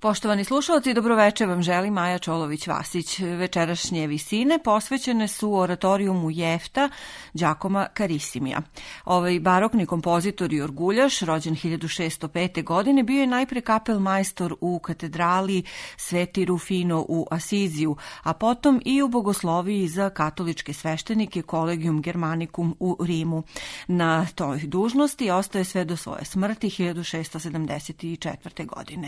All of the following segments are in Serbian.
Poštovani slušalci, dobroveče vam želi Maja Čolović-Vasić. Večerašnje visine posvećene su oratorijumu Jefta Đakoma Karisimija. Ovaj barokni kompozitor i orguljaš, rođen 1605. godine, bio je najpre kapelmajstor u katedrali Sveti Rufino u Asiziju, a potom i u bogosloviji za katoličke sveštenike Collegium Germanicum u Rimu. Na toj dužnosti ostaje sve do svoje smrti 1674. godine.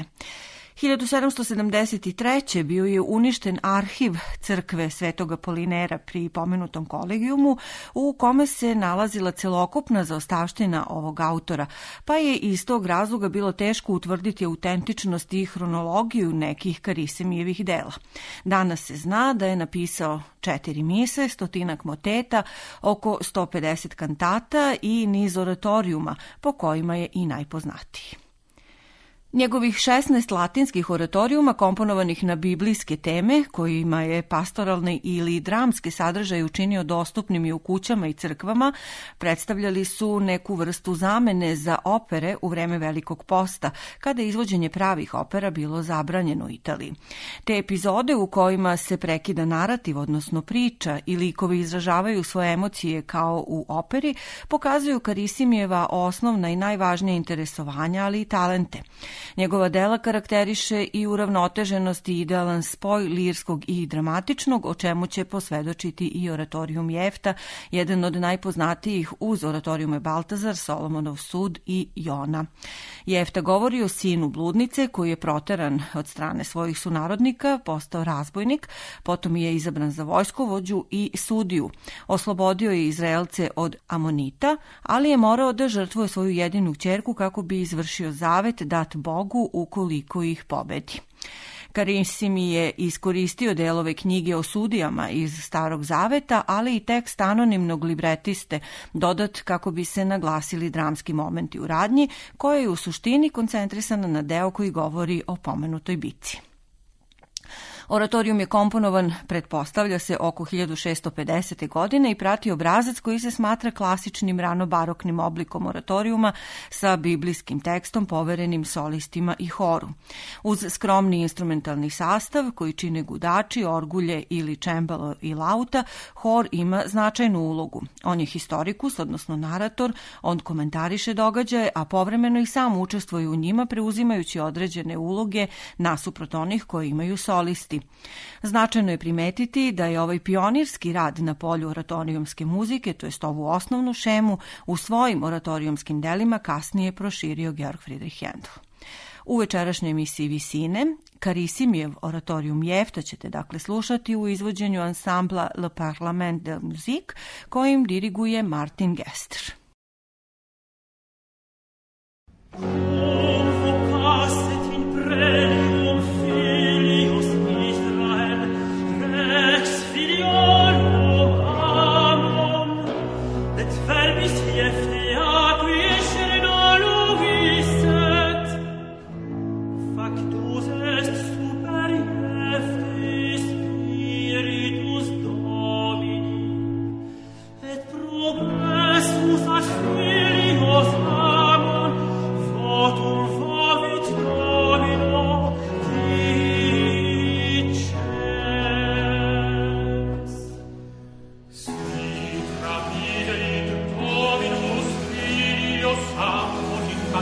1773. bio je uništen arhiv crkve Svetog Apolinera pri pomenutom kolegijumu, u kome se nalazila celokupna zaostavština ovog autora, pa je iz tog razloga bilo teško utvrditi autentičnost i hronologiju nekih Karisimijevih dela. Danas se zna da je napisao 4 mise, 100 moteta, oko 150 kantata i niz oratorijuma, po kojima je i najpoznatiji. Njegovih 16 latinskih oratorijuma komponovanih na biblijske teme, kojima je pastoralne ili dramske sadržaje učinio dostupnim i u kućama i crkvama, predstavljali su neku vrstu zamene za opere u vreme Velikog posta, kada je izvođenje pravih opera bilo zabranjeno u Italiji. Te epizode u kojima se prekida narativ, odnosno priča, i likovi izražavaju svoje emocije kao u operi, pokazuju Karisimijeva osnovna i najvažnija interesovanja, ali i talente. Njegova dela karakteriše i uravnoteženost i idealan spoj lirskog i dramatičnog, o čemu će posvedočiti i oratorijum Jefta, jedan od najpoznatijih uz oratorijume Baltazar, Solomonov sud i Jona. Jefta govori o sinu bludnice koji je proteran od strane svojih sunarodnika, postao razbojnik, potom je izabran za vojskovođu i sudiju. Oslobodio je Izraelce od Amonita, ali je morao da žrtvuje svoju jedinu ćerku kako bi izvršio zavet dat Bogu ukoliko ih pobedi. Karisimi je iskoristio delove knjige o sudijama iz Starog zaveta, ali i tekst anonimnog libretiste, dodat kako bi se naglasili dramski momenti u radnji, koja je u suštini koncentrisana na deo koji govori o pomenutoj bitci. Oratorijum je komponovan, pretpostavlja se, oko 1650. godine i prati obrazac koji se smatra klasičnim ranobaroknim oblikom oratorijuma sa biblijskim tekstom poverenim solistima i horu. Uz skromni instrumentalni sastav koji čine gudači, orgulje ili čembalo i lauta, hor ima značajnu ulogu. On je historikus, odnosno narator, on komentariše događaje, a povremeno i sam učestvuje u njima preuzimajući određene uloge nasuprot onih koji imaju solisti. Značajno je primetiti da je ovaj pionirski rad na polju oratorijumske muzike, to jest ovu osnovnu šemu, u svojim oratorijumskim delima kasnije proširio Georg Friedrich Händel. U večerašnjoj emisiji Visine, Karisimijev oratorijum Jefta ćete dakle slušati u izvođenju ansambla Le Parlement de Musique, kojim diriguje Martin Gester.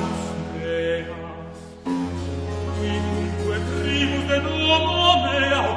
Tribus de Domo mea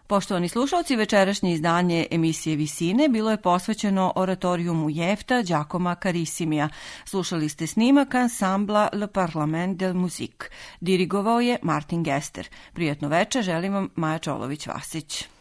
Poštovani slušalci, večerašnje izdanje emisije Visine bilo je posvećeno oratorijumu Jefta Giacomo Carissimija. Slušali ste snimak ansambla Le Parlement de Musique. Dirigovao je Martin Gester. Prijatno večer, želim vam Maja Čolović-Vasić.